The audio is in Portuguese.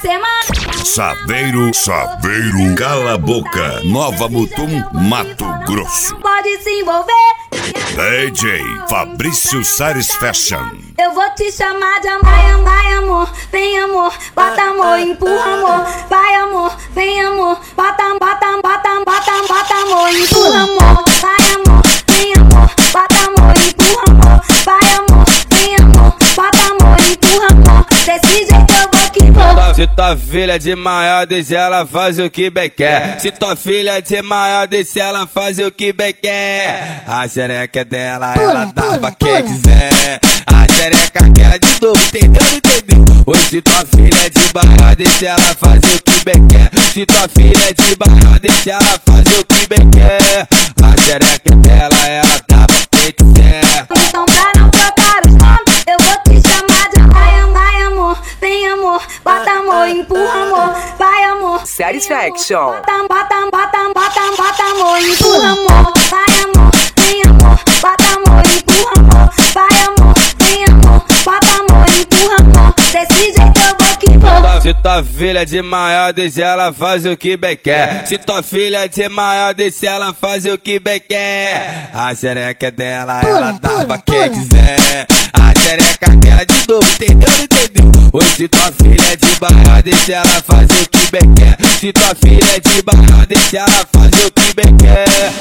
semana. Saveiro, cala a boca. Nova Mutum, Mato Grosso. Pode se envolver. DJ Fabrício Sares Fashion. Eu vou te chamar de amor. Vai amor, vem amor, bota amor, empurra amor. Vai amor, vem amor, bota amor, empurra amor. Vai amor, vem amor, bota amor, empurra amor. Vai amor, vem amor, bota amor, empurra amor. Desse jeito eu vou que vou. Se tua filha de maior, deixa ela fazer o que bem quer. Se tua filha de maior, deixa ela fazer o que bem quer. A xereca dela, ela dá pra quem quiser. A xereca quer de novo, entendeu? Hoje se tua filha de maior, deixa ela fazer o que bem quer. Se tua filha de maior, deixa ela fazer o que bem quer. A xereca dela, ela dá pra quem quiser. Então pra não trocar os nomes, eu vou te chamar de vai amor, vem amor, bota amor, empurra amor. Vai amor, Satisfaction. Bota amor, empurra amor. Vai amor, vem amor, bota amor, empurra amor. Vai amor, vem amor, bota amor, empurra amor. Desse jeito eu vou que vou. Se tua filha de maior, deixa ela fazer o que bem quer. Se tua filha de maior, deixa ela fazer o que bem quer. A xereca dela, ela dá pra quem quiser. A xereca quer de novo, entendeu? Hoje se tua filha de maior, deixa ela fazer o que bem quer. Se tua filha de maior, deixa ela fazer o que bem quer.